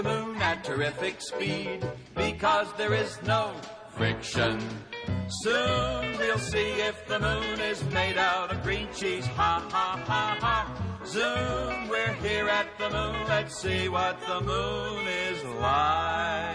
the moon at terrific speed, because there is no friction. Soon we'll see if the moon is made out of green cheese. Ha, ha, ha, ha. Soon we're here at the moon. Let's see what the moon is like.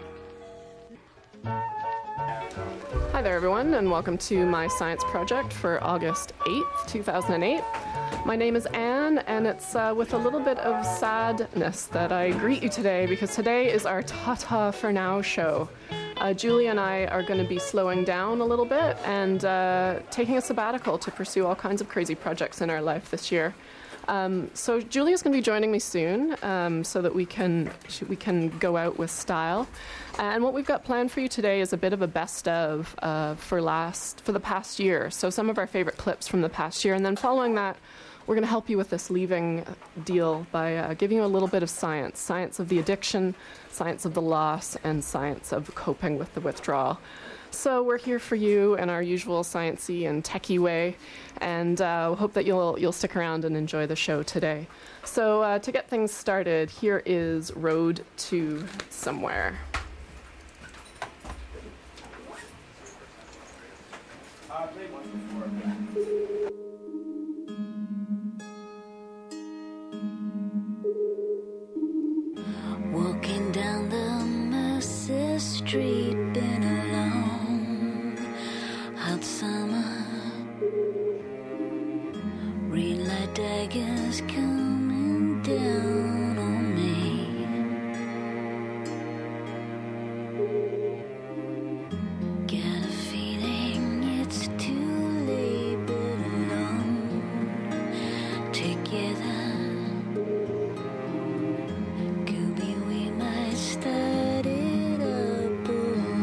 Hi there, everyone, and welcome to my science project for August 8th, 2008. My name is Anne, and it's with a little bit of sadness that I greet you today, because today is our Ta-Ta for Now show. Julie and I are going to be slowing down a little bit and taking a sabbatical to pursue all kinds of crazy projects in our life this year. So Julie is going to be joining me soon, so that we can go out with style. And what we've got planned for you today is a bit of a best of for the past year. So some of our favorite clips from the past year, and then following that, we're going to help you with this leaving deal by giving you a little bit of science of the addiction, science of the loss, and science of coping with the withdrawal. So we're here for you in our usual sciencey and techie way, and hope that you'll stick around and enjoy the show today. So to get things started, here is Road to Somewhere. Walking down the Mercer Street, been a long, hot summer. Red light daggers coming down on me. Got a feeling it's too late, but alone together. Start it up all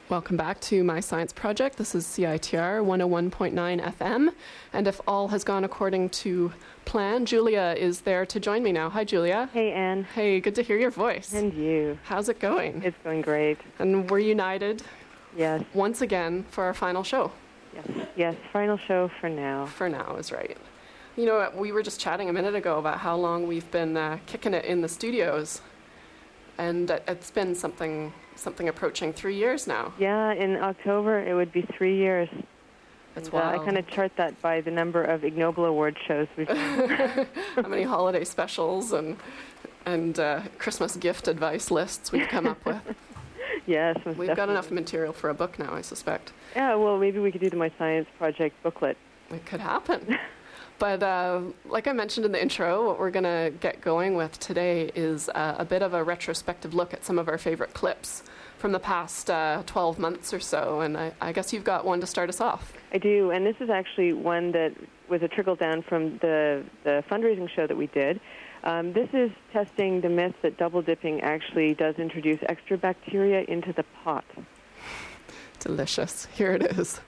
Welcome back to My Science Project. This is CITR 101.9 FM. And if all has gone according to plan, Julia is there to join me now. Hi, Julia. Hey, Anne. Hey, good to hear your voice. And you. How's it going? It's going great. And we're united Yes. once again for our final show. Yes. Final show for now. For now is right. You know, we were just chatting a minute ago about how long we've been kicking it in the studios. And it's been something approaching 3 years now. Yeah, in October it would be 3 years. That's I wild. kind of chart that by the number of Ig Nobel Award shows we've done. How many holiday specials and Christmas gift advice lists we've come up with. Yes, most We've got definitely. enough material for a book now, I suspect. Yeah, well, maybe we could do the My Science Project booklet. It could happen. But like I mentioned in the intro, what we're going to get going with today is a bit of a retrospective look at some of our favorite clips from the past 12 months or so. And I guess you've got one to start us off. I do, and this is actually one that was a trickle down from the fundraising show that we did. This is testing the myth that double dipping actually does introduce extra bacteria into the pot. Delicious. Here it is.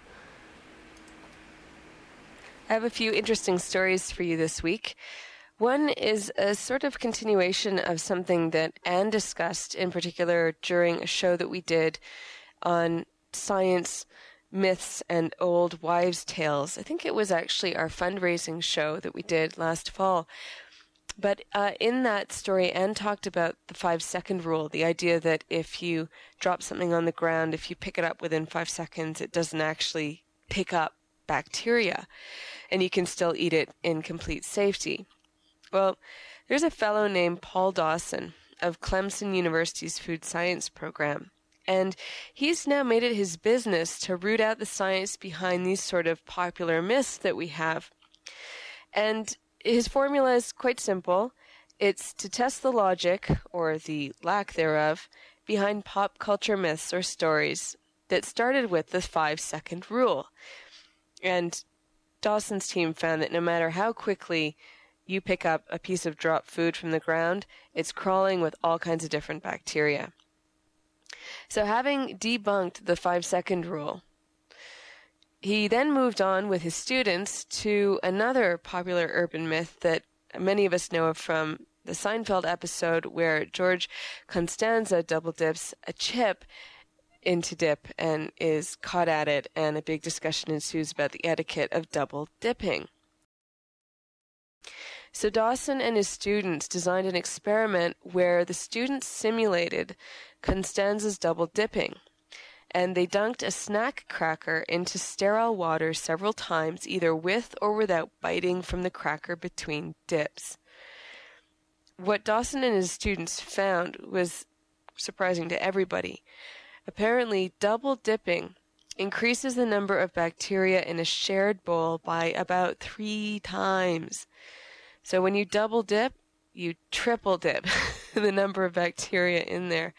I have a few interesting stories for you this week. One is a sort of continuation of something that Anne discussed in particular during a show that we did on science, myths, and old wives' tales. I think it was actually our fundraising show that we did last fall. But in that story, Anne talked about the 5-second rule, the idea that if you drop something on the ground, if you pick it up within 5 seconds, it doesn't actually pick up bacteria, and you can still eat it in complete safety. Well, there's a fellow named Paul Dawson of Clemson University's food science program, and he's now made it his business to root out the science behind these sort of popular myths that we have. And his formula is quite simple. It's to test the logic, or the lack thereof, behind pop culture myths or stories that started with the 5-second rule. And Dawson's team found that no matter how quickly you pick up a piece of dropped food from the ground, it's crawling with all kinds of different bacteria. So having debunked the 5-second rule, he then moved on with his students to another popular urban myth that many of us know of from the Seinfeld episode where George Costanza double dips a chip into dip and is caught at it, and a big discussion ensues about the etiquette of double dipping. So Dawson and his students designed an experiment where the students simulated Costanza's double dipping, and they dunked a snack cracker into sterile water several times, either with or without biting from the cracker between dips. What Dawson and his students found was surprising to everybody. Apparently, double dipping increases the number of bacteria in a shared bowl by about 3 times. So when you double dip, you triple dip the number of bacteria in there.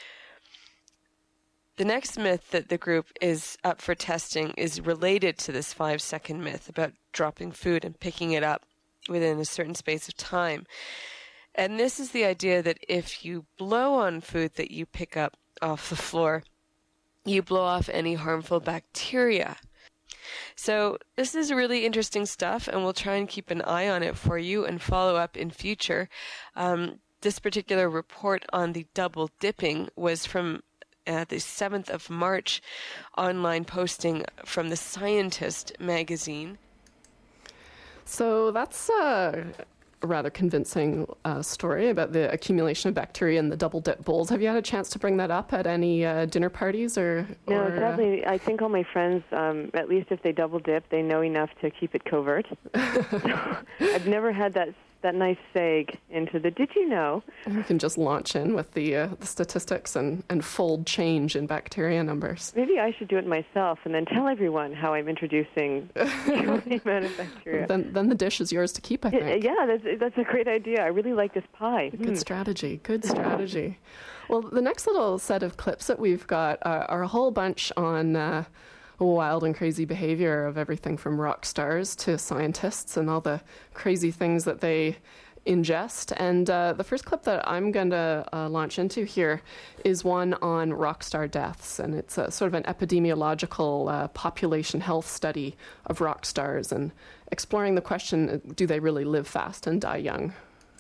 The next myth that the group is up for testing is related to this 5-second myth about dropping food and picking it up within a certain space of time. And this is the idea that if you blow on food that you pick up off the floor, you blow off any harmful bacteria. So this is really interesting stuff, and we'll try and keep an eye on it for you and follow up in future. This particular report on the double dipping was from the 7th of March online posting from The Scientist magazine. So that's a rather convincing story about the accumulation of bacteria in the double dip bowls. Have you had a chance to bring that up at any dinner parties or? No, sadly, I think all my friends, at least if they double dip, they know enough to keep it covert. So I've never had that nice seg into the did you know? You can just launch in with the statistics and fold change in bacteria numbers. Maybe I should do it myself and then tell everyone how I'm introducing the amount of bacteria. Then the dish is yours to keep, I think. Yeah, that's a great idea. I really like this pie. Good strategy. Good strategy. Well, the next little set of clips that we've got are a whole bunch on wild and crazy behavior of everything from rock stars to scientists and all the crazy things that they in jest. And the first clip that I'm going to launch into here is one on rock star deaths. And it's sort of an epidemiological population health study of rock stars and exploring the question, do they really live fast and die young?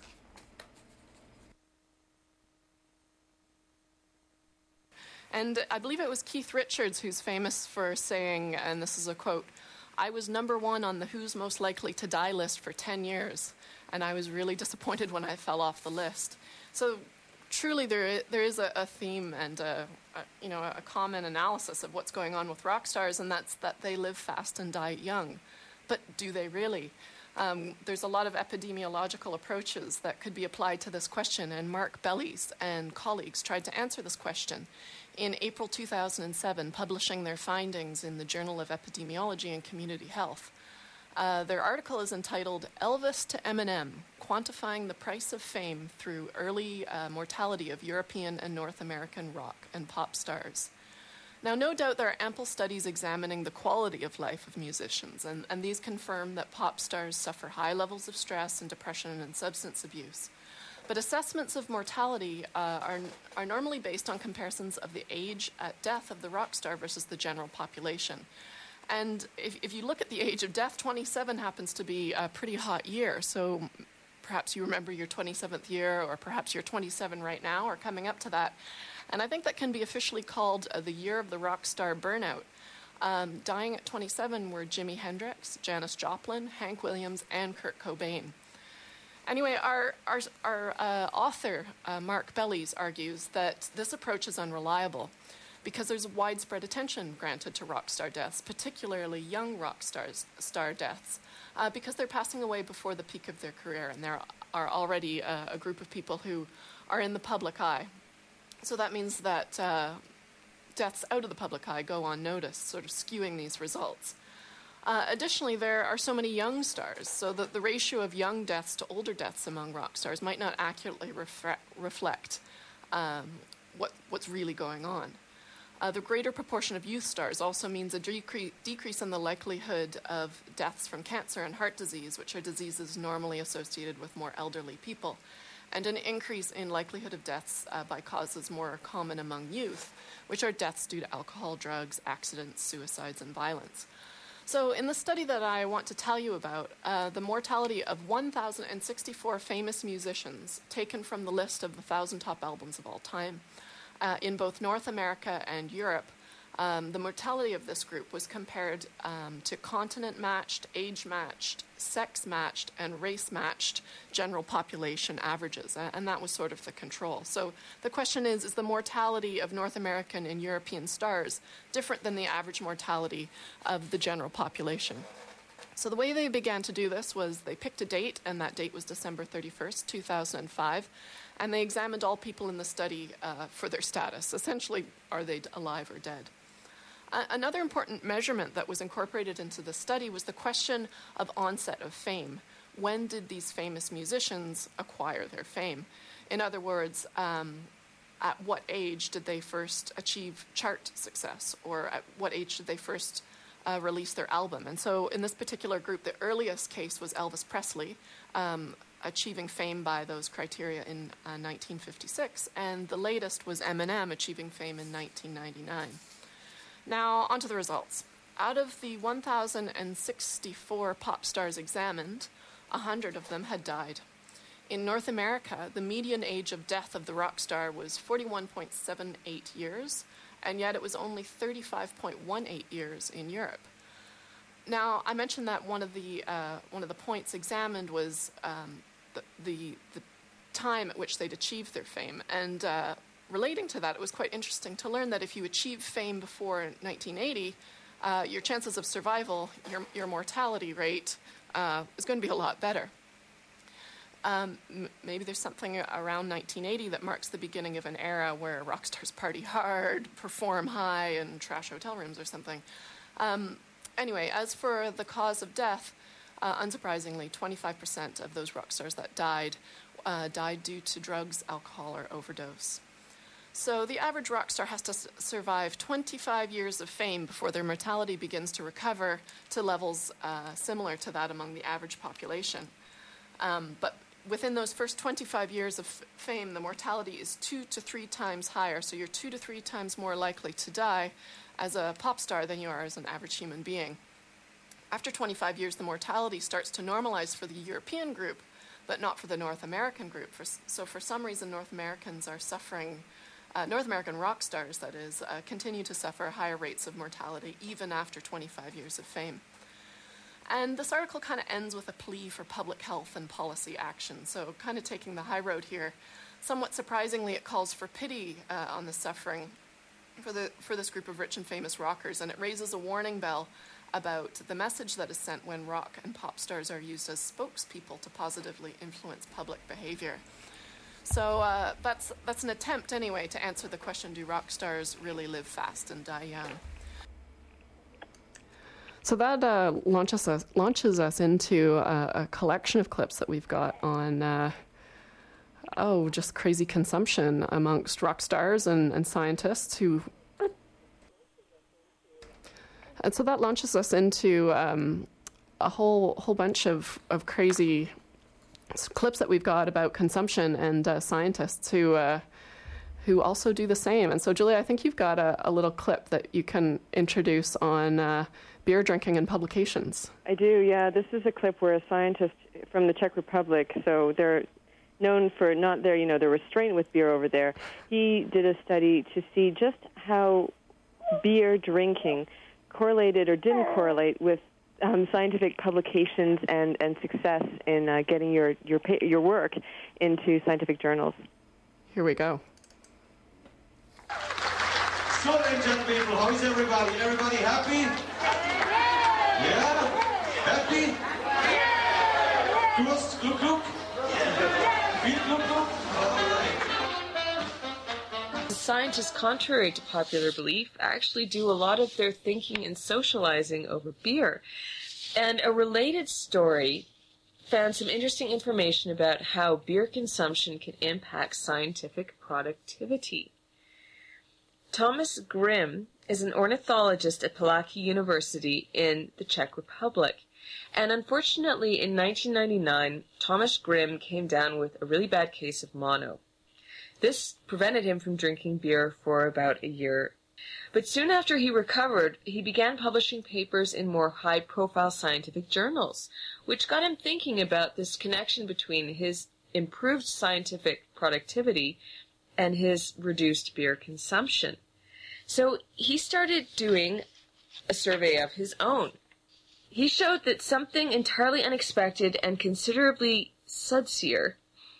And I believe it was Keith Richards who's famous for saying, and this is a quote, "I was #1 on the Who's Most Likely to Die list for 10 years, and I was really disappointed when I fell off the list." So truly there is a theme and a common analysis of what's going on with rock stars, and that's that they live fast and die young. But do they really? There's a lot of epidemiological approaches that could be applied to this question, and Mark Bellies and colleagues tried to answer this question in April 2007, publishing their findings in the Journal of Epidemiology and Community Health. Their article is entitled "Elvis to Eminem, Quantifying the Price of Fame Through Early Mortality of European and North American Rock and Pop Stars." Now, no doubt there are ample studies examining the quality of life of musicians, and these confirm that pop stars suffer high levels of stress and depression and substance abuse. But assessments of mortality are normally based on comparisons of the age at death of the rock star versus the general population. And if you look at the age of death, 27 happens to be a pretty hot year. So perhaps you remember your 27th year, or perhaps you're 27 right now or coming up to that. And I think that can be officially called the year of the rock star burnout. Dying at 27 were Jimi Hendrix, Janis Joplin, Hank Williams, and Kurt Cobain. Anyway, our author, Mark Bellies, argues that this approach is unreliable because there's widespread attention granted to rock star deaths, particularly young rock star deaths, because they're passing away before the peak of their career, and there are already a group of people who are in the public eye. So that means that deaths out of the public eye go unnoticed, sort of skewing these results. Additionally, there are so many young stars, so that the ratio of young deaths to older deaths among rock stars might not accurately reflect what's really going on. The greater proportion of youth stars also means a decrease in the likelihood of deaths from cancer and heart disease, which are diseases normally associated with more elderly people, and an increase in likelihood of deaths by causes more common among youth, which are deaths due to alcohol, drugs, accidents, suicides, and violence. So in the study that I want to tell you about, the mortality of 1,064 famous musicians taken from the list of the 1,000 top albums of all time in both North America and Europe, the mortality of this group was compared to continent-matched, age-matched, sex-matched, and race-matched general population averages, and that was sort of the control. So the question is the mortality of North American and European stars different than the average mortality of the general population? So the way they began to do this was they picked a date, and that date was December 31st, 2005, and they examined all people in the study for their status. Essentially, are they alive or dead? Another important measurement that was incorporated into the study was the question of onset of fame. When did these famous musicians acquire their fame? In other words, at what age did they first achieve chart success, or at what age did they first release their album? And so in this particular group, the earliest case was Elvis Presley, achieving fame by those criteria in 1956, and the latest was Eminem, achieving fame in 1999. Now, on to the results. Out of the 1,064 pop stars examined, 100 of them had died. In North America, the median age of death of the rock star was 41.78 years, and yet it was only 35.18 years in Europe. Now, I mentioned that one of the points examined was the time at which they'd achieved their fame, and relating to that, it was quite interesting to learn that if you achieve fame before 1980, your chances of survival, your mortality rate, is going to be a lot better. Maybe there's something around 1980 that marks the beginning of an era where rock stars party hard, perform high, and trash hotel rooms or something. Anyway, as for the cause of death, unsurprisingly, 25% of those rock stars that died due to drugs, alcohol, or overdose. So the average rock star has to survive 25 years of fame before their mortality begins to recover to levels similar to that among the average population. But within those first 25 years of fame, the mortality is 2 to 3 times higher. So you're 2 to 3 times more likely to die as a pop star than you are as an average human being. After 25 years, the mortality starts to normalize for the European group, but not for the North American group. So for some reason, North Americans are suffering, North American rock stars, that is, continue to suffer higher rates of mortality even after 25 years of fame. And this article kind of ends with a plea for public health and policy action. So kind of taking the high road here. Somewhat surprisingly, it calls for pity on the suffering for this group of rich and famous rockers, and it raises a warning bell about the message that is sent when rock and pop stars are used as spokespeople to positively influence public behavior. So that's an attempt anyway to answer the question, do rock stars really live fast and die young? So that launches us into a collection of clips that we've got on, just crazy consumption amongst rock stars and scientists who... And so that launches us into a whole bunch of crazy clips that we've got about consumption and scientists who also do the same. And so, Julia, I think you've got a little clip that you can introduce on beer drinking and publications. I do, yeah. This is a clip where a scientist from the Czech Republic, so they're known for not their restraint with beer over there. He did a study to see just how beer drinking correlated or didn't correlate with scientific publications and success in getting your work into scientific journals. Here we go. So, ladies and people, how is everybody? Everybody happy? Yeah? Happy? Durst, Gluck, Gluck? Viel Gluck, Gluck? Scientists, contrary to popular belief, actually do a lot of their thinking and socializing over beer. And a related story found some interesting information about how beer consumption can impact scientific productivity. Thomas Grimm is an ornithologist at Palacký University in the Czech Republic. And unfortunately, in 1999, Thomas Grimm came down with a really bad case of mono. This prevented him from drinking beer for about a year. But soon after he recovered, he began publishing papers in more high-profile scientific journals, which got him thinking about this connection between his improved scientific productivity and his reduced beer consumption. So he started doing a survey of his own. He showed that something entirely unexpected and considerably sudsier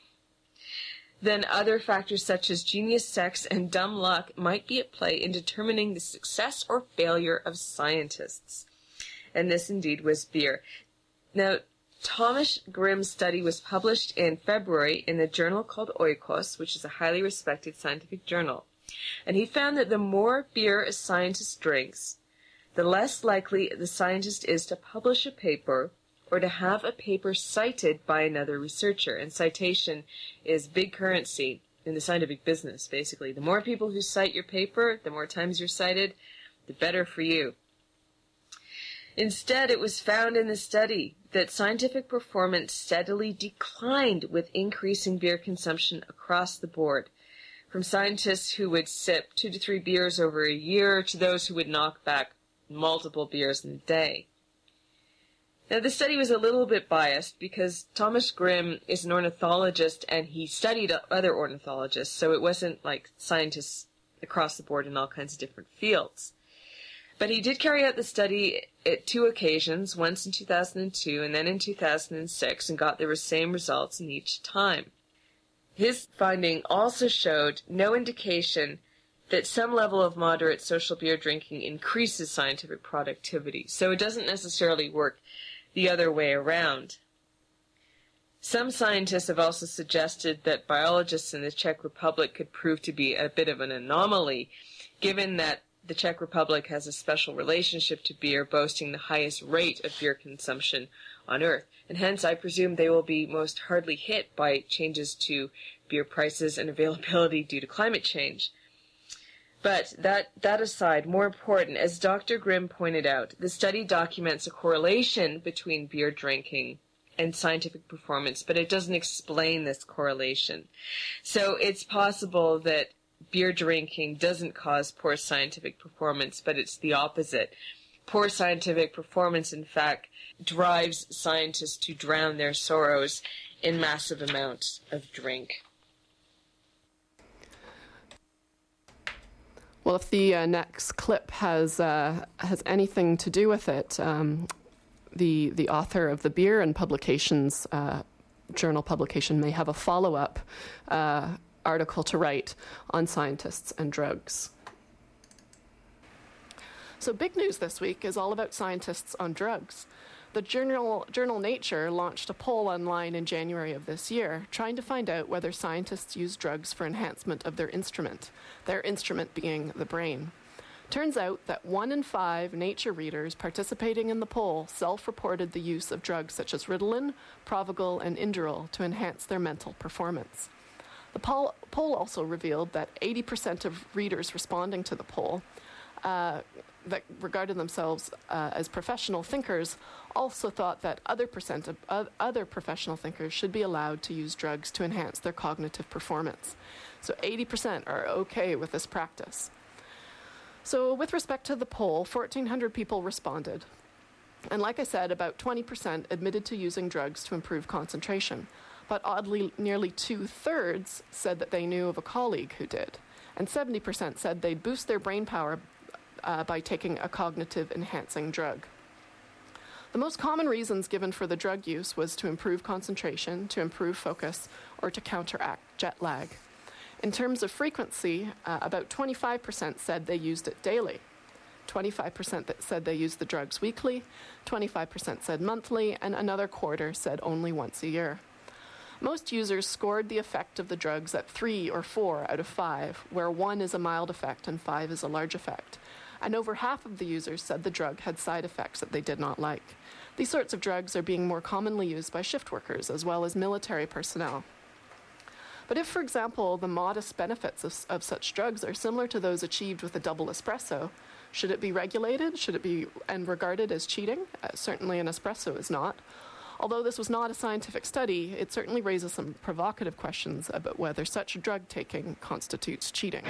than other factors such as genius, sex, and dumb luck might be at play in determining the success or failure of scientists. And this indeed was beer. Now, Thomas Grimm's study was published in February in a journal called Oikos, which is a highly respected scientific journal. And he found that the more beer a scientist drinks, the less likely the scientist is to publish a paper or to have a paper cited by another researcher. And citation is big currency in the scientific business, basically. The more people who cite your paper, the more times you're cited, the better for you. Instead, it was found in the study that scientific performance steadily declined with increasing beer consumption across the board, from scientists who would sip 2 to 3 beers over a year to those who would knock back multiple beers in a day. Now, the study was a little bit biased because Thomas Grimm is an ornithologist and he studied other ornithologists, so it wasn't like scientists across the board in all kinds of different fields. But he did carry out the study at 2 occasions, once in 2002 and then in 2006, and got the same results in each time. His finding also showed no indication that some level of moderate social beer drinking increases scientific productivity, so it doesn't necessarily work the other way around. Some scientists have also suggested that biologists in the Czech Republic could prove to be a bit of an anomaly, given that the Czech Republic has a special relationship to beer, boasting the highest rate of beer consumption on Earth, and hence I presume they will be most hardly hit by changes to beer prices and availability due to climate change. But that aside, more important, as Dr. Grimm pointed out, the study documents a correlation between beer drinking and scientific performance, but it doesn't explain this correlation. So it's possible that beer drinking doesn't cause poor scientific performance, but it's the opposite. Poor scientific performance, in fact, drives scientists to drown their sorrows in massive amounts of drink. Well, if the next clip has anything to do with it, the author of the Beer and Publications journal publication may have a follow-up article to write on scientists and drugs. So big news this week is all about scientists on drugs. The journal Nature launched a poll online in January of this year, trying to find out whether scientists use drugs for enhancement of their instrument being the brain. Turns out that 1 in 5 Nature readers participating in the poll self-reported the use of drugs such as Ritalin, Provigil, and Inderal to enhance their mental performance. The poll also revealed that 80% of readers responding to the poll that regarded themselves as professional thinkers also thought that other professional thinkers should be allowed to use drugs to enhance their cognitive performance. So 80% are okay with this practice. So with respect to the poll, 1,400 people responded. And like I said, about 20% admitted to using drugs to improve concentration. But oddly, nearly 2/3 said that they knew of a colleague who did. And 70% said they'd boost their brain power by taking a cognitive-enhancing drug. The most common reasons given for the drug use was to improve concentration, to improve focus, or to counteract jet lag. In terms of frequency, about 25% said they used it daily, 25% that said they used the drugs weekly, 25% said monthly, and another quarter said only once a year. Most users scored the effect of the drugs at 3 or 4 out of 5, where 1 is a mild effect and 5 is a large effect. And over half of the users said the drug had side effects that they did not like. These sorts of drugs are being more commonly used by shift workers as well as military personnel. But if, for example, the modest benefits of such drugs are similar to those achieved with a double espresso, should it be regulated? Should it be regarded as cheating? Certainly an espresso is not. Although this was not a scientific study, it certainly raises some provocative questions about whether such drug taking constitutes cheating.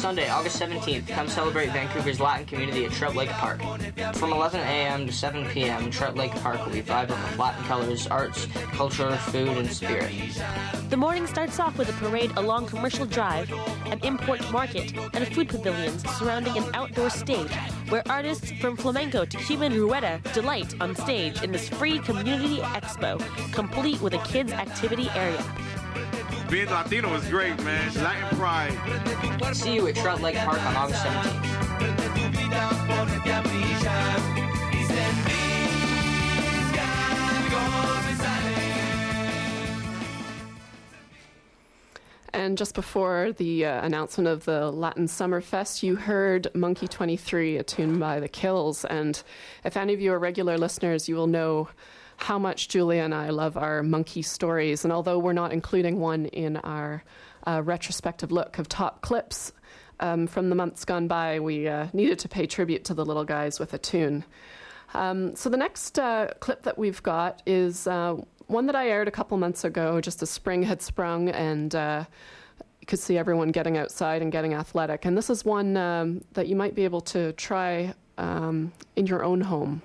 Sunday, August 17th, come celebrate Vancouver's Latin community at Trout Lake Park. From 11 a.m. to 7 p.m., Trout Lake Park will be vibrant with Latin colors, arts, culture, food, and spirit. The morning starts off with a parade along Commercial Drive, an import market, and food pavilions surrounding an outdoor stage where artists from flamenco to Cuban rueda delight on stage in this free community expo, complete with a kids' activity area. Being Latino is great, man. Latin pride. See you at Trout Lake Park on August 17th. And just before the announcement of the Latin Summer Fest, you heard Monkey 23, a tune by The Kills. And if any of you are regular listeners, you will know how much Julia and I love our monkey stories. And although we're not including one in our retrospective look of top clips from the months gone by, we needed to pay tribute to the little guys with a tune. So the next clip that we've got is one that I aired a couple months ago, just as spring had sprung, and you could see everyone getting outside and getting athletic. And this is one that you might be able to try in your own home.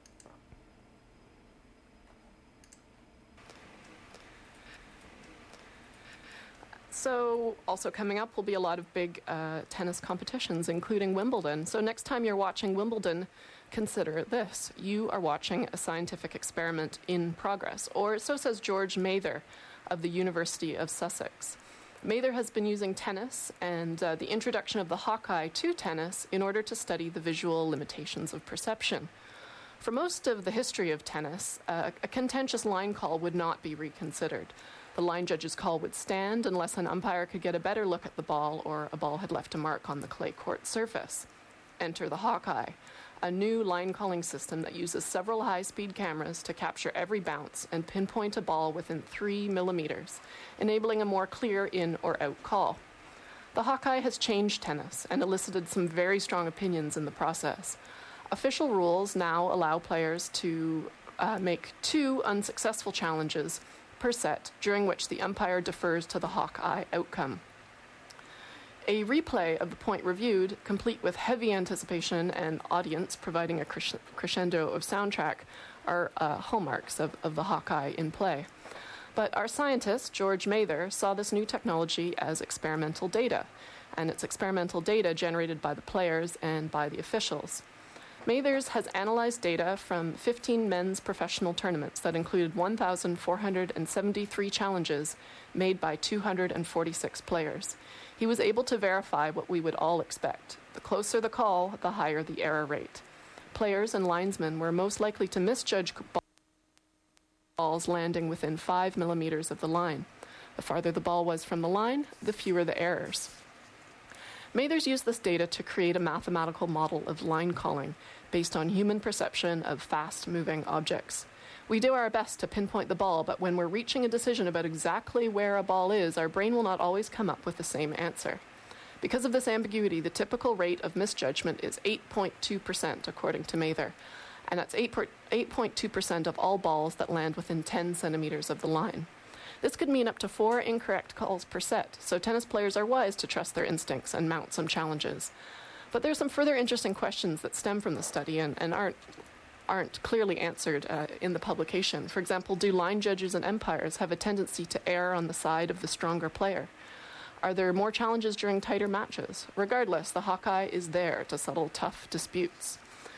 So also coming up will be a lot of big tennis competitions, including Wimbledon. So next time you're watching Wimbledon, consider this. You are watching a scientific experiment in progress. Or so says George Mather of the University of Sussex. Mather has been using tennis and the introduction of the Hawkeye to tennis in order to study the visual limitations of perception. For most of the history of tennis, a contentious line call would not be reconsidered. The line judge's call would stand unless an umpire could get a better look at the ball or a ball had left a mark on the clay court surface. Enter the Hawkeye, a new line calling system that uses several high-speed cameras to capture every bounce and pinpoint a ball within 3 millimeters, enabling a more clear in or out call. The Hawkeye has changed tennis and elicited some very strong opinions in the process. Official rules now allow players to make 2 unsuccessful challenges per set, during which the umpire defers to the Hawkeye outcome. A replay of the point reviewed, complete with heavy anticipation and audience providing a crescendo of soundtrack, are hallmarks of the Hawkeye in play. But our scientist, George Mather, saw this new technology as experimental data, and it's experimental data generated by the players and by the officials. Mathers has analyzed data from 15 men's professional tournaments that included 1,473 challenges made by 246 players. He was able to verify what we would all expect. The closer the call, the higher the error rate. Players and linesmen were most likely to misjudge balls landing within 5 millimeters of the line. The farther the ball was from the line, the fewer the errors. Mathers used this data to create a mathematical model of line calling based on human perception of fast-moving objects. We do our best to pinpoint the ball, but when we're reaching a decision about exactly where a ball is, our brain will not always come up with the same answer. Because of this ambiguity, the typical rate of misjudgment is 8.2%, according to Mather, and that's 8.2% of all balls that land within 10 centimeters of the line. This could mean up to 4 incorrect calls per set, so tennis players are wise to trust their instincts and mount some challenges. But there's some further interesting questions that stem from the study and aren't clearly answered in the publication. For example, do line judges and umpires have a tendency to err on the side of the stronger player? Are there more challenges during tighter matches? Regardless, the Hawkeye is there to settle tough disputes.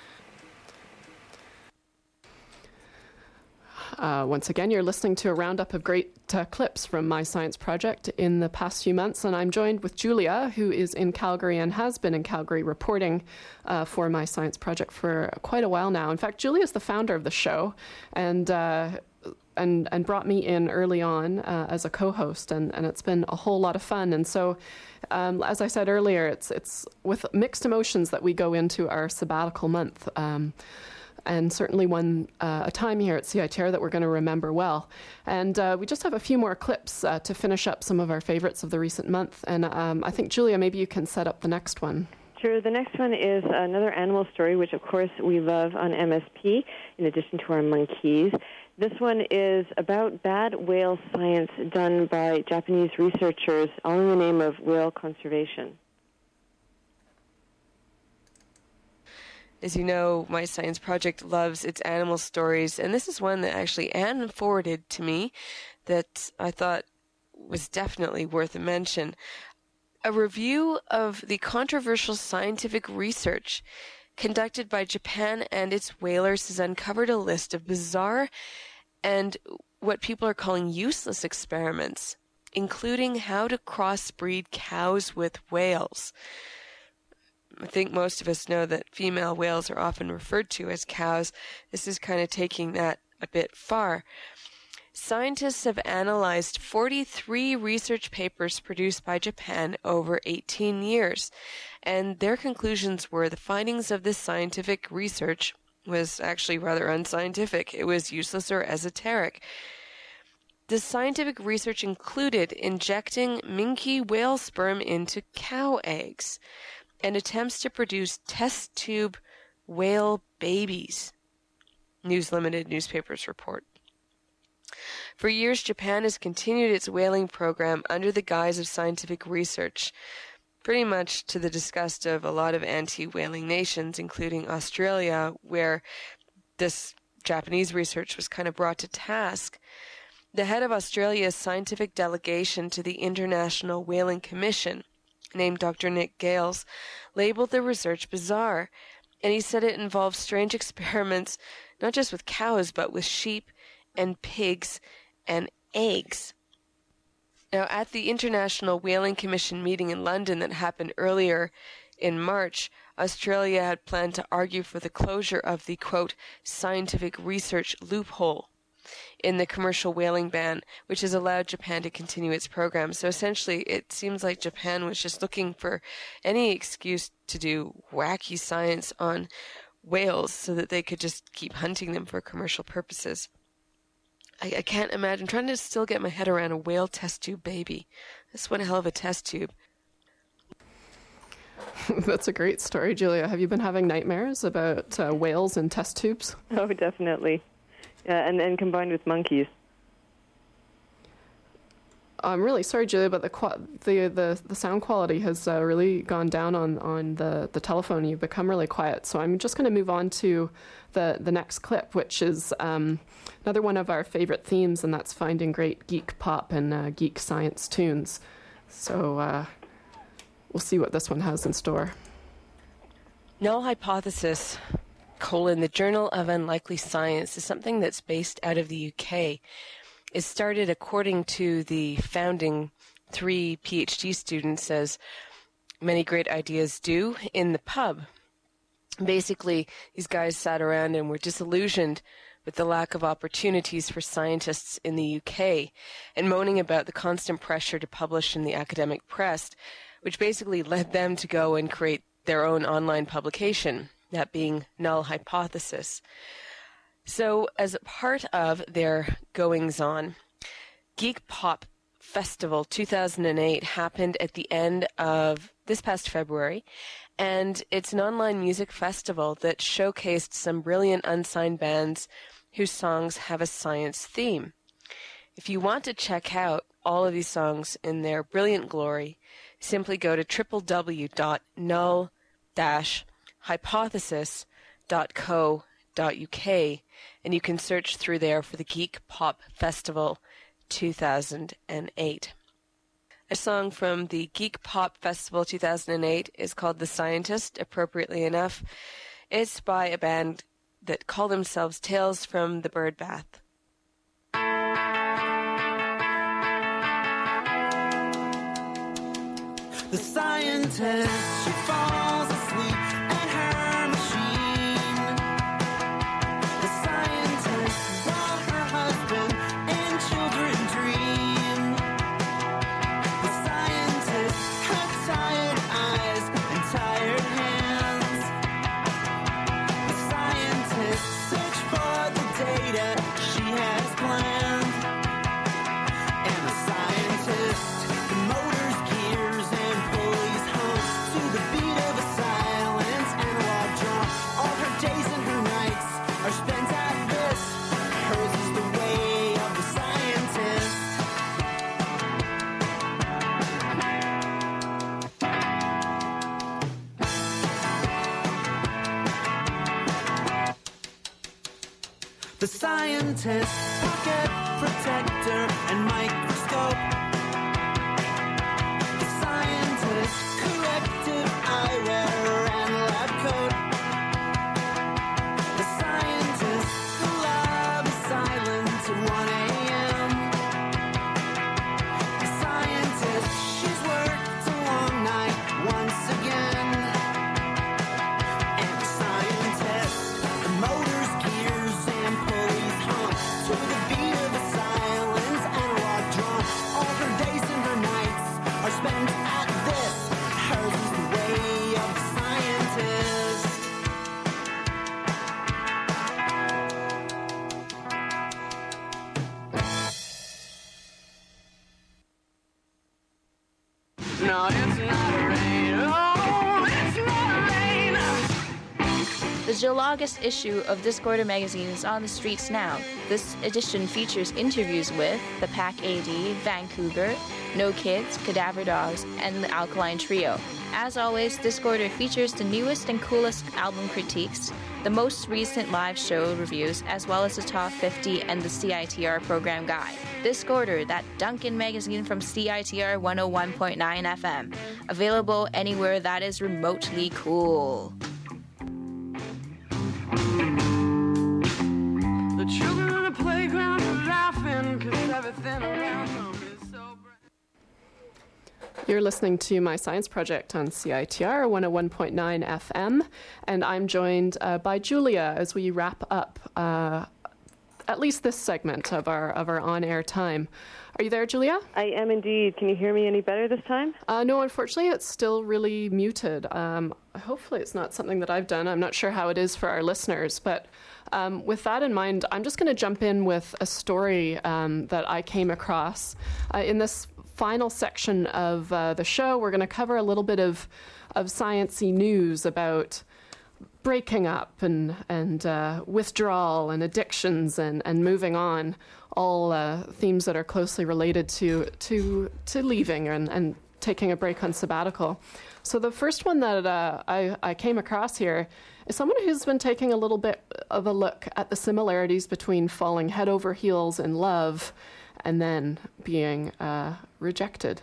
Once again, you're listening to a roundup of great clips from My Science Project in the past few months, and I'm joined with Julia, who is in Calgary and has been in Calgary reporting for My Science Project for quite a while now. In fact, Julia is the founder of the show and brought me in early on as a co-host, and it's been a whole lot of fun. And so, as I said earlier, it's with mixed emotions that we go into our sabbatical month. And certainly a time here at CITR that we're going to remember well. And we just have a few more clips to finish up some of our favorites of the recent month. And I think, Julia, maybe you can set up the next one. Sure. The next one is another animal story, which, of course, we love on MSP, in addition to our monkeys. This one is about bad whale science done by Japanese researchers, all in the name of whale conservation. As you know, my science project loves its animal stories, and this is one that actually Anne forwarded to me that I thought was definitely worth a mention. A review of the controversial scientific research conducted by Japan and its whalers has uncovered a list of bizarre and what people are calling useless experiments, including how to crossbreed cows with whales. I think most of us know that female whales are often referred to as cows. This is kind of taking that a bit far. Scientists have analyzed 43 research papers produced by Japan over 18 years, and their conclusions were the findings of this scientific research was actually rather unscientific. It was useless or esoteric. The scientific research included injecting minke whale sperm into cow eggs and attempts to produce test tube whale babies, News Limited newspapers report. For years, Japan has continued its whaling program under the guise of scientific research, pretty much to the disgust of a lot of anti-whaling nations, including Australia, where this Japanese research was kind of brought to task. The head of Australia's scientific delegation to the International Whaling Commission, named Dr. Nick Gales, labeled the research bizarre, and he said it involved strange experiments not just with cows but with sheep and pigs and eggs. Now, at the International Whaling Commission meeting in London that happened earlier in March, Australia had planned to argue for the closure of the, quote, scientific research loophole in the commercial whaling ban, which has allowed Japan to continue its program. So essentially, it seems like Japan was just looking for any excuse to do wacky science on whales so that they could just keep hunting them for commercial purposes. I can't imagine. I'm trying to still get my head around a whale test tube baby. That's one hell of a test tube. That's a great story, Julia. Have you been having nightmares about whales and test tubes? Oh, definitely. Yeah, and combined with monkeys. I'm really sorry, Julia, but the sound quality has really gone down on the telephone. You've become really quiet. So I'm just going to move on to the next clip, which is another one of our favorite themes, and that's finding great geek pop and geek science tunes. So we'll see what this one has in store. Null hypothesis, the Journal of Unlikely Science, is something that's based out of the UK. It started, according to the founding 3 PhD students, as many great ideas do, in the pub. Basically, these guys sat around and were disillusioned with the lack of opportunities for scientists in the UK and moaning about the constant pressure to publish in the academic press, which basically led them to go and create their own online publication, that being Null Hypothesis. So, as a part of their goings-on, Geek Pop Festival 2008 happened at the end of this past February, and it's an online music festival that showcased some brilliant unsigned bands whose songs have a science theme. If you want to check out all of these songs in their brilliant glory, simply go to www.null-hypothesis.co.uk, and you can search through there for the Geek Pop Festival 2008. A song from the Geek Pop Festival 2008 is called The Scientist, appropriately enough. It's by a band that call themselves Tales from the Bird Bath. The scientist, she falls asleep at her machine. The scientist, while her husband and children dream. The scientist, her tired eyes and tired hands. The scientist, search for the data she has planned. And the scientist, the motors, gears, and pulleys hum to the beat of a silent The scientist, pocket protector, and microscope. The scientist, corrective eyewear and lab coat. The scientist, the lab is silent at 1 a.m. The scientist, she's worked a long night once again. And the scientist, the motors, gears, and pulleys hum to the beat of the silence analog drum. All her days and her nights are spent at this. Hers is the way of the scientist. No, it's not a rain. Oh, it's not a rain. The July-August issue of Discorder magazine is on the streets now. This edition features interviews with the Pack AD, Vancouver, No Kids, Cadaver Dogs, and the Alkaline Trio. As always, Discorder features the newest and coolest album critiques, the most recent live show reviews, as well as the top 50 and the CITR program guide. Discorder, that Duncan magazine from CITR 101.9 FM. Available anywhere that is remotely cool. The children on the playground are laughing because everything around them is so bright. You're listening to My Science Project on CITR 101.9 FM, and I'm joined by Julia as we wrap up at least this segment of our on-air time. Are you there, Julia? I am indeed. Can you hear me any better this time? No, unfortunately, it's still really muted. Hopefully it's not something that I've done. I'm not sure how it is for our listeners, but with that in mind, I'm just going to jump in with a story that I came across. In this final section of the show, we're going to cover a little bit of science-y news about breaking up and withdrawal and addictions and moving on, all themes that are closely related to leaving and taking a break on sabbatical. So the first one that I came across here is someone who's been taking a little bit of a look at the similarities between falling head over heels in love and then being rejected.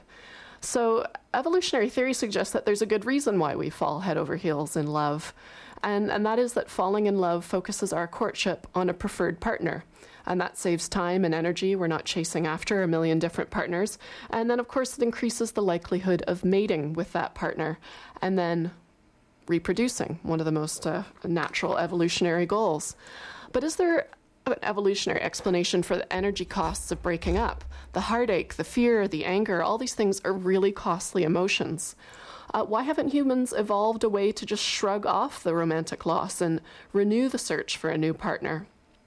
So evolutionary theory suggests that there's a good reason why we fall head over heels in love, and that is that falling in love focuses our courtship on a preferred partner. And that saves time and energy. We're not chasing after a million different partners. And then, of course, it increases the likelihood of mating with that partner and then reproducing, one of the most natural evolutionary goals. But is there an evolutionary explanation for the energy costs of breaking up? The heartache, the fear, the anger, all these things are really costly emotions. Why haven't humans evolved a way to just shrug off the romantic loss and renew the search for a new partner?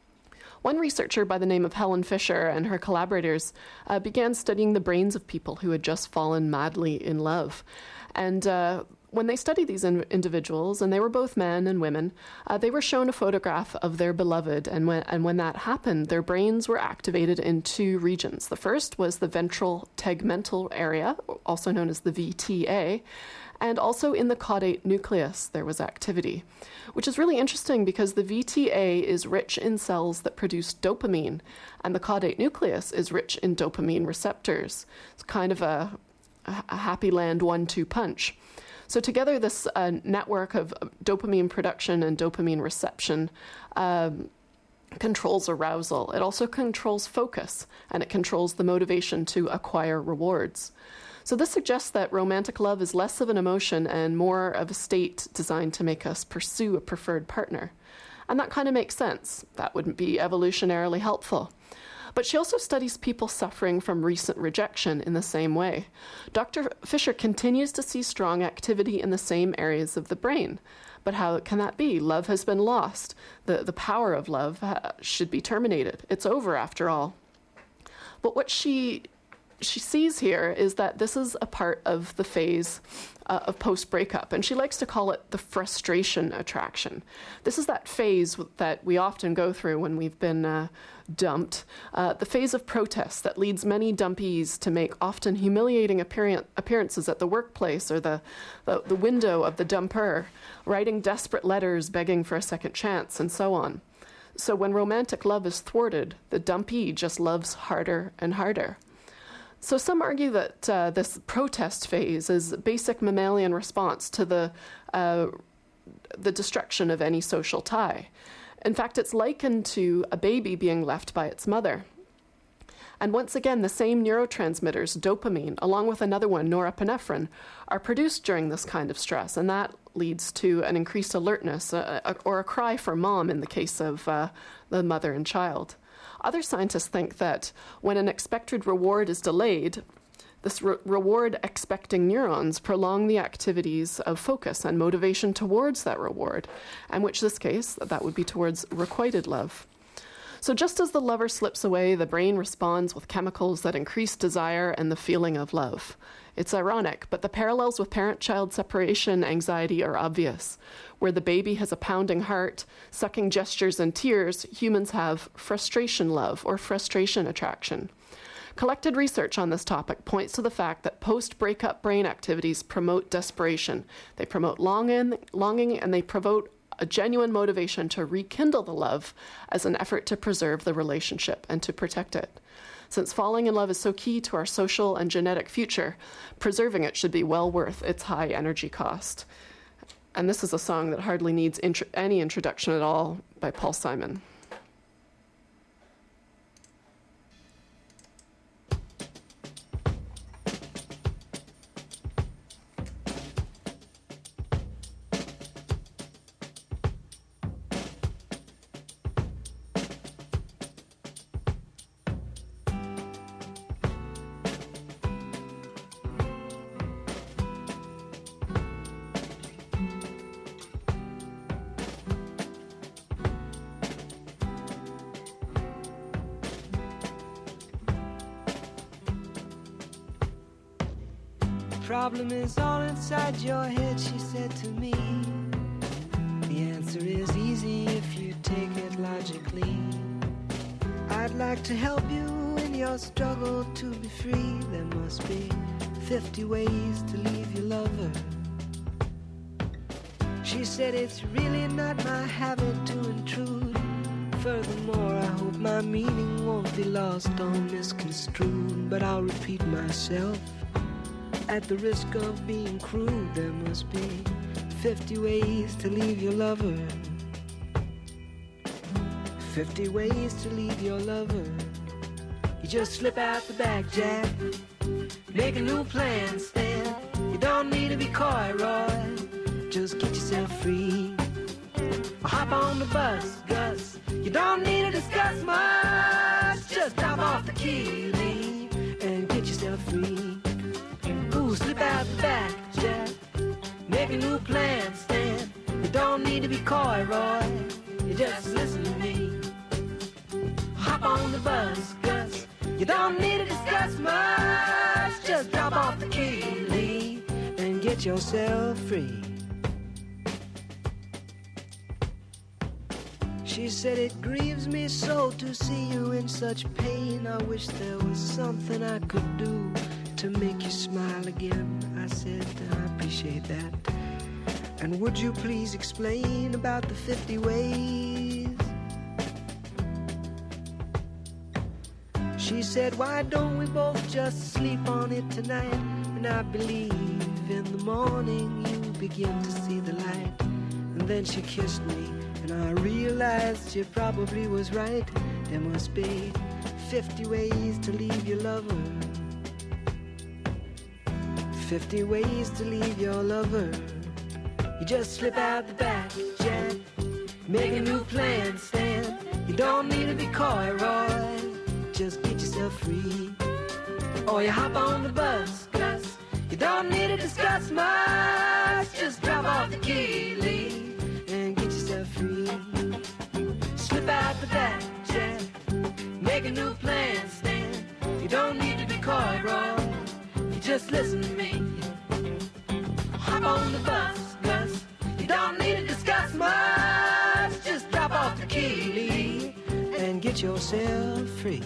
One researcher by the name of Helen Fisher and her collaborators began studying the brains of people who had just fallen madly in love. And when they studied these individuals, and they were both men and women, they were shown a photograph of their beloved. And when that happened, their brains were activated in two regions. The first was the ventral tegmental area, also known as the VTA, and also in the caudate nucleus there was activity, which is really interesting because the VTA is rich in cells that produce dopamine, and the caudate nucleus is rich in dopamine receptors. It's kind of a happy land 1-2 punch. So together, this network of dopamine production and dopamine reception controls arousal. It also controls focus, and it controls the motivation to acquire rewards. So this suggests that romantic love is less of an emotion and more of a state designed to make us pursue a preferred partner. And that kind of makes sense. That wouldn't be evolutionarily helpful. But she also studies people suffering from recent rejection in the same way. Dr. Fisher continues to see strong activity in the same areas of the brain. But how can that be? Love has been lost. The power of love should be terminated. It's over after all. But what she sees here is that this is a part of the phase of post-breakup, and she likes to call it the frustration attraction. This is that phase that we often go through when we've been dumped, the phase of protest that leads many dumpees to make often humiliating appearances at the workplace or the window of the dumper, writing desperate letters begging for a second chance, and so on. So when romantic love is thwarted, the dumpee just loves harder and harder. So some argue that this protest phase is a basic mammalian response to the destruction of any social tie. In fact, it's likened to a baby being left by its mother. And once again, the same neurotransmitters, dopamine, along with another one, norepinephrine, are produced during this kind of stress, and that leads to an increased alertness or a cry for mom in the case of the mother and child. Other scientists think that when an expected reward is delayed, this reward-expecting neurons prolong the activities of focus and motivation towards that reward, and which this case, that would be towards requited love. So just as the lover slips away, the brain responds with chemicals that increase desire and the feeling of love. It's ironic, but the parallels with parent-child separation anxiety are obvious. Where the baby has a pounding heart, sucking gestures and tears, humans have frustration love or frustration attraction. Collected research on this topic points to the fact that post-breakup brain activities promote desperation. They promote longing, and they promote a genuine motivation to rekindle the love as an effort to preserve the relationship and to protect it. Since falling in love is so key to our social and genetic future, preserving it should be well worth its high energy cost. And this is a song that hardly needs any introduction at all by Paul Simon. Problem is all inside your head, she said to me. The answer is easy if you take it logically. I'd like to help you in your struggle to be free. There must be 50 ways to leave your lover. She said it's really not my habit to intrude. Furthermore, I hope my meaning won't be lost or misconstrued. But I'll repeat myself. At the risk of being crude, there must be 50 ways to leave your lover. 50 ways to leave your lover. You just slip out the back, Jack. Make a new plan, Stan. You don't need to be coy, Roy. Just get yourself free. Or hop on the bus, Gus. You don't need to discuss much. Just drop off the key, leave, and get yourself free. Slip out the back, Jack. Make a new plan, Stan. You don't need to be coy, Roy. You just listen to me. Hop on the bus, Gus. You don't need to discuss much. Just drop off the key, leave, and get yourself free. She said it grieves me so to see you in such pain. I wish there was something I could do to make you smile again. I said, I appreciate that. And would you please explain about the 50 ways? She said, why don't we both just sleep on it tonight? And I believe in the morning you begin to see the light. And then she kissed me, and I realized she probably was right. There must be 50 ways to leave your lover. 50 ways to leave your lover. You just slip out the back, Jack. Make a new plan, Stan. You don't need to be coy, Roy. Just get yourself free. Or you hop on the bus, Gus. You don't need to discuss much. Just drop off the key, leave, and get yourself free. Slip out the back, Jack. Make a new plan, Stan. You don't need to be coy, Roy. Just listen to me. Hop on the bus, Gus. You don't need to discuss much. Just drop off the key, leave, and get yourself free.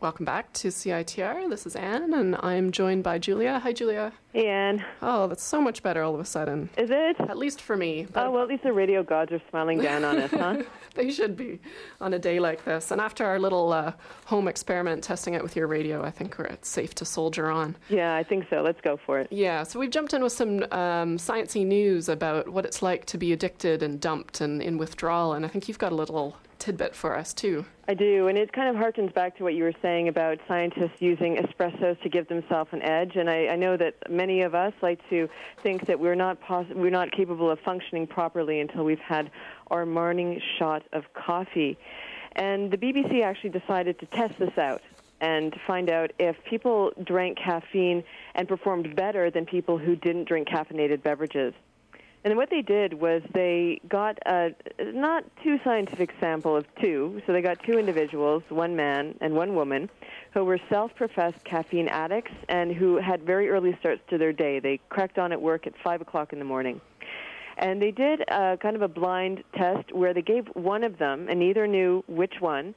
Welcome back to CITR. This is Anne, and I'm joined by Julia. Hi, Julia. Hey, Anne. Oh, that's so much better all of a sudden. Is it? At least for me. Oh, well, at least the radio gods are smiling down on us, huh? They should be on a day like this. And after our little home experiment testing it with your radio, I think it's safe to soldier on. Yeah, I think so. Let's go for it. Yeah, so we've jumped in with some sciencey news about what it's like to be addicted and dumped and in withdrawal, and I think you've got a little tidbit for us, too. I do, and it kind of harkens back to what you were saying about scientists using espressos to give themselves an edge, and I know that many of us like to think that we're not capable of functioning properly until we've had our morning shot of coffee. And the BBC actually decided to test this out and to find out if people drank caffeine and performed better than people who didn't drink caffeinated beverages. And what they did was they got a not too scientific sample of two. So they got two individuals, one man and one woman, who were self-professed caffeine addicts and who had very early starts to their day. They cracked on at work at 5 o'clock in the morning. And they did kind of a blind test where they gave one of them, and neither knew which one,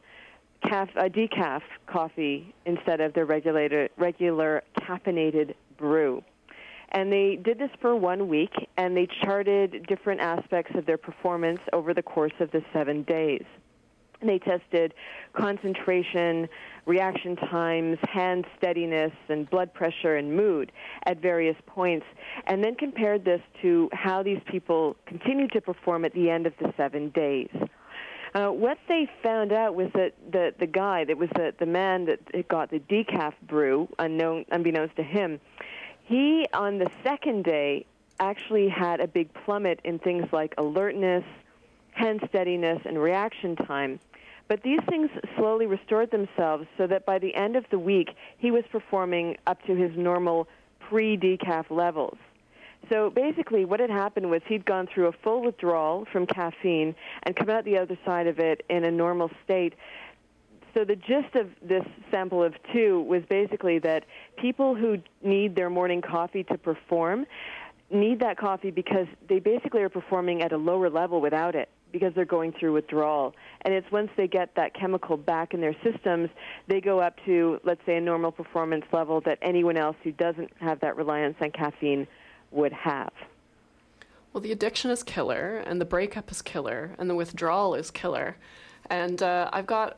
decaf coffee instead of their regular caffeinated brew. And they did this for 1 week, and they charted different aspects of their performance over the course of the 7 days. And they tested concentration, reaction times, hand steadiness, and blood pressure and mood at various points, and then compared this to how these people continued to perform at the end of the 7 days. What they found out was that the guy, that was the man that got the decaf brew, unbeknownst to him, he, on the second day, actually had a big plummet in things like alertness, hand steadiness, and reaction time. But these things slowly restored themselves so that by the end of the week, he was performing up to his normal pre-decaf levels. So basically what had happened was he'd gone through a full withdrawal from caffeine and come out the other side of it in a normal state. So the gist of this sample of two was basically that people who need their morning coffee to perform need that coffee because they basically are performing at a lower level without it because they're going through withdrawal. And it's once they get that chemical back in their systems, they go up to, let's say, a normal performance level that anyone else who doesn't have that reliance on caffeine would have. Well, the addiction is killer, and the breakup is killer, and the withdrawal is killer. And I've got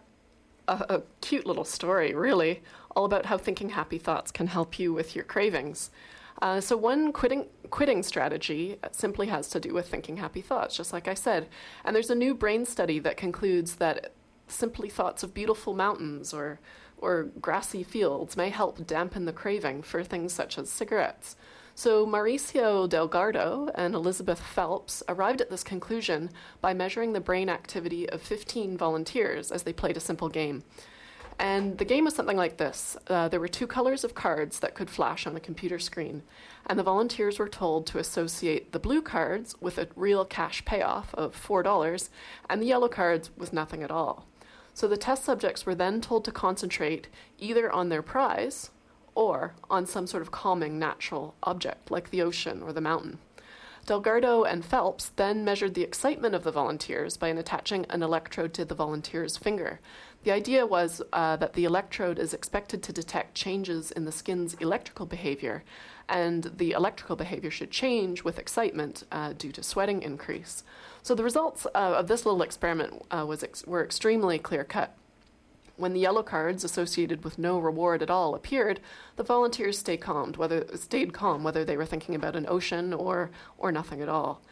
a cute little story, really, all about how thinking happy thoughts can help you with your cravings. So one quitting strategy simply has to do with thinking happy thoughts, just like I said. And there's a new brain study that concludes that simply thoughts of beautiful mountains or grassy fields may help dampen the craving for things such as cigarettes. So Mauricio Delgado and Elizabeth Phelps arrived at this conclusion by measuring the brain activity of 15 volunteers as they played a simple game. And the game was something like this. There were two colors of cards that could flash on a computer screen, and the volunteers were told to associate the blue cards with a real cash payoff of $4 and the yellow cards with nothing at all. So the test subjects were then told to concentrate either on their prize or on some sort of calming natural object like the ocean or the mountain. Delgado and Phelps then measured the excitement of the volunteers by attaching an electrode to the volunteer's finger. The idea was that the electrode is expected to detect changes in the skin's electrical behavior, and the electrical behavior should change with excitement due to sweating increase. So the results of this little experiment were extremely clear-cut. When the yellow cards associated with no reward at all appeared, the volunteers stayed calm, whether they were thinking about an ocean or nothing at all.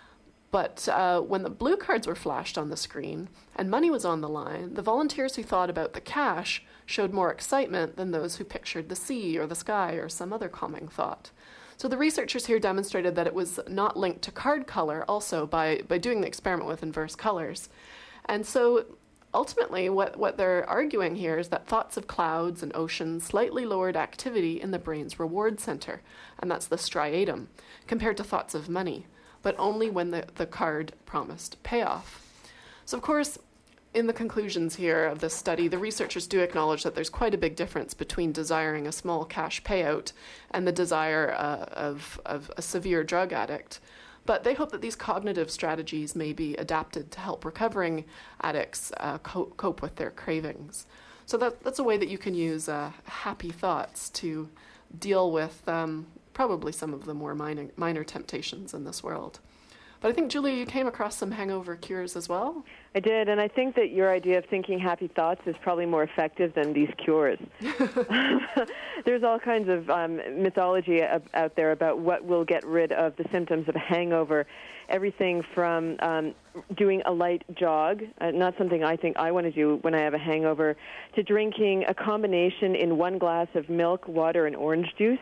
But when the blue cards were flashed on the screen and money was on the line, the volunteers who thought about the cash showed more excitement than those who pictured the sea or the sky or some other calming thought. So the researchers here demonstrated that it was not linked to card color also by doing the experiment with inverse colors. And so ultimately, what they're arguing here is that thoughts of clouds and oceans slightly lowered activity in the brain's reward center, and that's the striatum, compared to thoughts of money, but only when the card promised payoff. So, of course, in the conclusions here of this study, the researchers do acknowledge that there's quite a big difference between desiring a small cash payout and the desire of a severe drug addict. But they hope that these cognitive strategies may be adapted to help recovering addicts cope with their cravings. So that's a way that you can use happy thoughts to deal with probably some of the more minor temptations in this world. But I think, Julia, you came across some hangover cures as well? I did, and I think that your idea of thinking happy thoughts is probably more effective than these cures. There's all kinds of mythology out there about what will get rid of the symptoms of a hangover. Everything from doing a light jog, not something I think I want to do when I have a hangover, to drinking a combination in 1 glass of milk, water, and orange juice.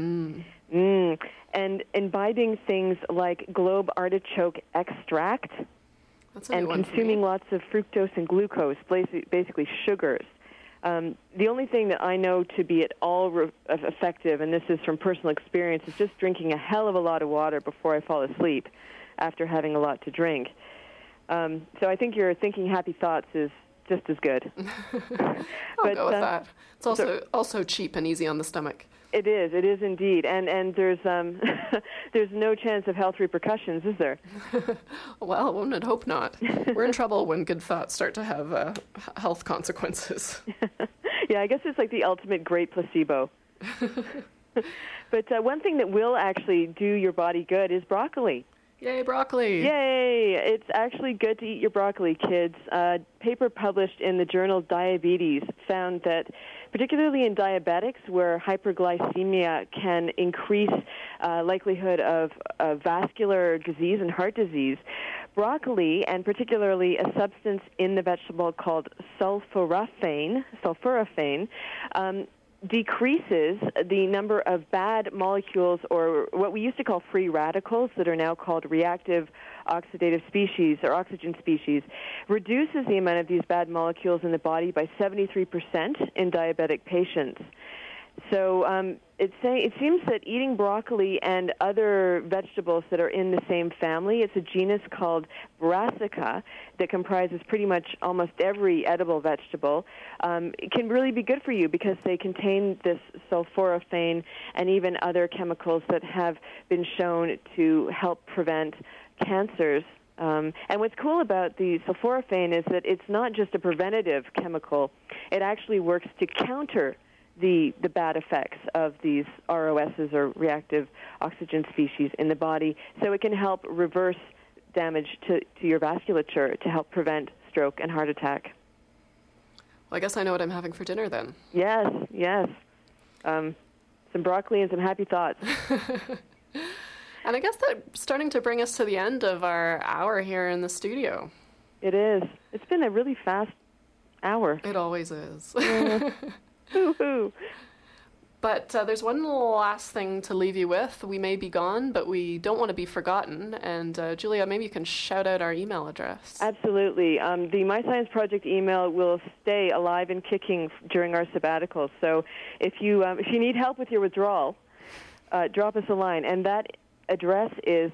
And imbibing things like globe artichoke extract, and consuming lots of fructose and glucose, basically sugars. The only thing that I know to be at all effective, and this is from personal experience, is just drinking a hell of a lot of water before I fall asleep after having a lot to drink. So I think your thinking happy thoughts is just as good. I'll go with that. It's also cheap and easy on the stomach. It is indeed, and there's there's no chance of health repercussions, is there? Well, one would hope not. We're in trouble when good thoughts start to have health consequences. Yeah, I guess it's like the ultimate great placebo. But one thing that will actually do your body good is broccoli. Yay, broccoli! Yay! It's actually good to eat your broccoli, kids. A paper published in the journal Diabetes found that, particularly in diabetics, where hyperglycemia can increase likelihood of vascular disease and heart disease, broccoli, and particularly a substance in the vegetable called sulforaphane, decreases the number of bad molecules, or what we used to call free radicals that are now called reactive oxidative species or oxygen species, reduces the amount of these bad molecules in the body by 73% in diabetic patients. So it seems that eating broccoli and other vegetables that are in the same family, it's a genus called Brassica that comprises pretty much almost every edible vegetable, it can really be good for you because they contain this sulforaphane and even other chemicals that have been shown to help prevent cancers. And what's cool about the sulforaphane is that it's not just a preventative chemical. It actually works to counter the bad effects of these ROSs, or reactive oxygen species, in the body, so it can help reverse damage to your vasculature to help prevent stroke and heart attack. Well, I guess I know what I'm having for dinner then. Yes. Some broccoli and some happy thoughts. And I guess that's starting to bring us to the end of our hour here in the studio. It is. It's been a really fast hour. It always is. Woo-hoo. But there's one last thing to leave you with. We may be gone, but we don't want to be forgotten. And Julia, maybe you can shout out our email address. Absolutely. The My Science Project email will stay alive and kicking during our sabbatical. So if you need help with your withdrawal, drop us a line. And that address is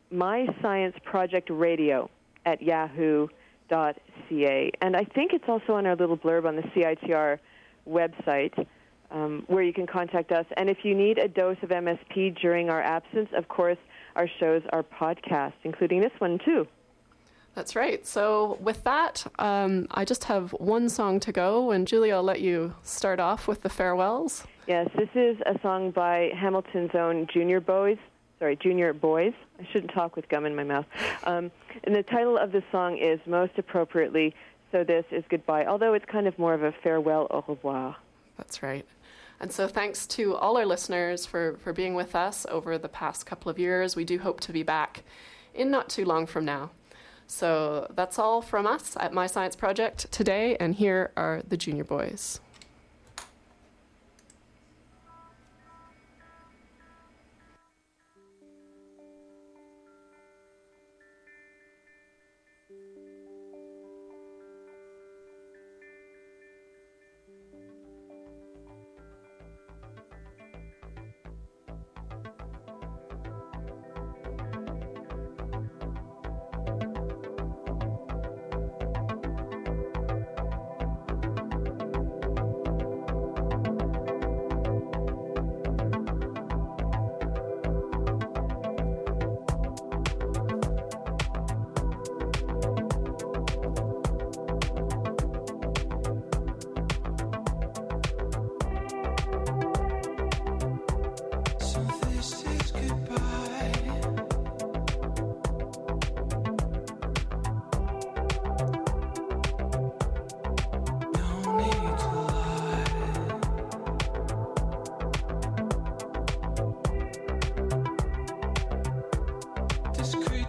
myscienceprojectradio@yahoo.ca. And I think it's also on our little blurb on the CITR website, where you can contact us. And if you need a dose of MSP during our absence, of course, our shows are podcast, including this one, too. That's right. So with that, I just have one song to go, and Julia, I'll let you start off with the farewells. Yes, this is a song by Hamilton's own Junior Boys. I shouldn't talk with gum in my mouth. And the title of the song is, most appropriately, So This Is Goodbye, although it's kind of more of a farewell au revoir. That's right. And so thanks to all our listeners for being with us over the past couple of years. We do hope to be back in not too long from now. So that's all from us at My Science Project today, and here are the Junior Boys.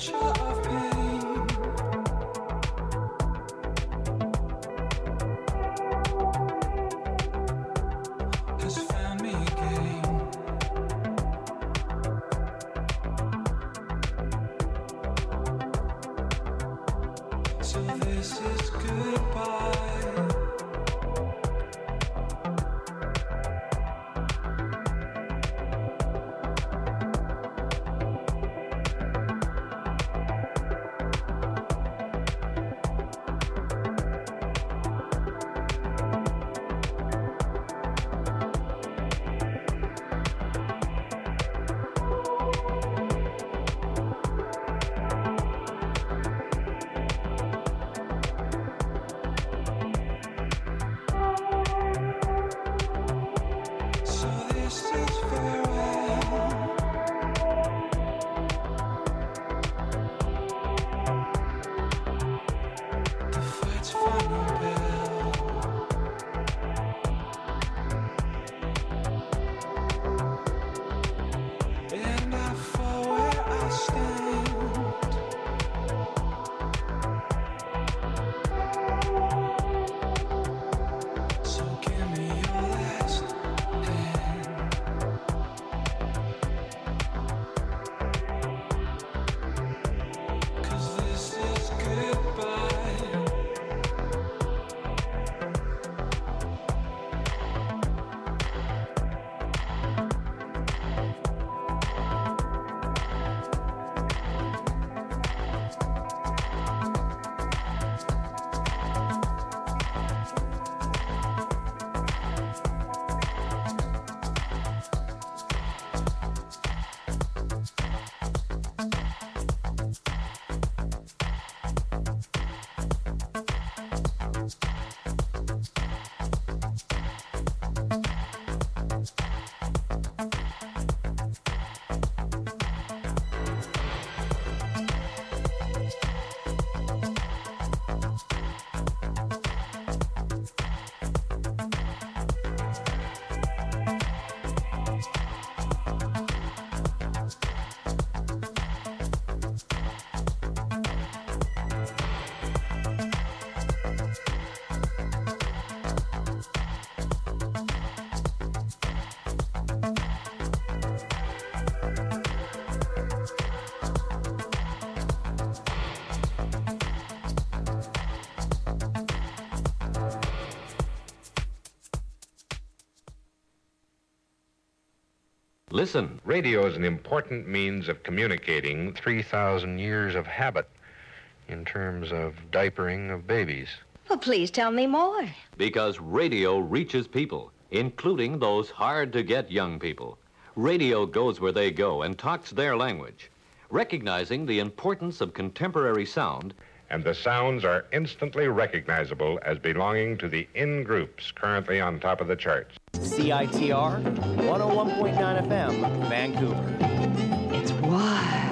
Listen, radio is an important means of communicating 3,000 years of habit in terms of diapering of babies. Well, please tell me more. Because radio reaches people, including those hard-to-get young people. Radio goes where they go and talks their language, recognizing the importance of contemporary sound. And the sounds are instantly recognizable as belonging to the in-groups currently on top of the charts. CITR 101.9 FM, Vancouver. It's wild.